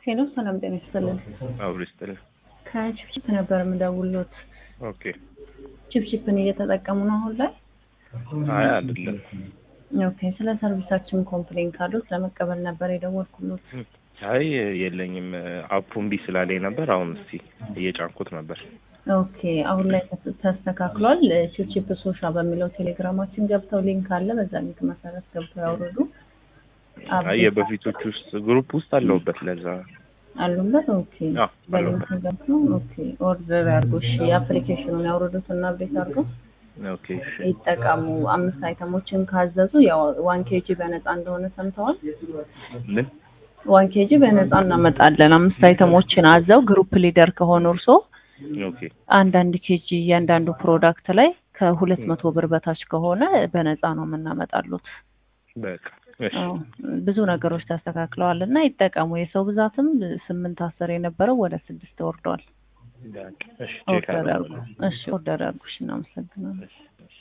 ሄሎ ሰላም ጤና ይስጥልን። አብሪስጥል ከቺፕቺፕ ነበር የምደውልዎት። ኦኬ። ቺፕቺፕን እየተጠቀሙ ነው አሁን ላይ? አይ አይደለም። ኦኬ። ስለ ሰርቪሳችን ኮምፕሌን ካሉት ለመቀበል ነበር የደወልኩት። አይ የለኝም። አፑን ቢ ስላለኝ ነበር። አሁን እስቲ እየጫንኩት ነበር። ኦኬ። አሁን ላይ ተስተካክሏል። ቺፕቺፕ ሶሻ በሚለው ቴሌግራማችን ገብተው ሊንክ አለ። በዛ ሊንክ መሰረት ገብተው ያውርዱ። አይ የበፊቶቹ ውስጥ ግሩፕ ውስጥ አለውበት ለዛ አሉበት። ኦኬ። አዎ በሊንክ ገብተው ኦኬ ኦርደር ያርጉ። እሺ አፕሊኬሽኑን ያውርዱትና አፕዴት አድርጉ። ኦኬ እሺ። ይጠቀሙ። 5 አይተሞችን ካዘዙ ያው 1 ኬጂ በነፃ እንደሆነ ሰምተዋል። ምን 1 ኬጂ በነፃ እናመጣለን። 5 አይተሞችን አዘው ግሩፕ ሊደር ከሆኑ እርሶ ኦኬ። አንዳንድ ኬጂ እያንዳንዱ ፕሮዳክት ላይ ከ200 ብር በታች ከሆነ በነፃ ነው የምናመጣሉት። በቃ እሺ። ብዙ ነገሮች ተስተካክለዋልና ይጠቀሙ። የሰው ብዛትም 8 10 የነበረው ወደ 6 ወርዷል። በቃ እሺ። ኦርደር አድርጉ። እሺ ኦርደር አድርጉ። እናመሰግናለን።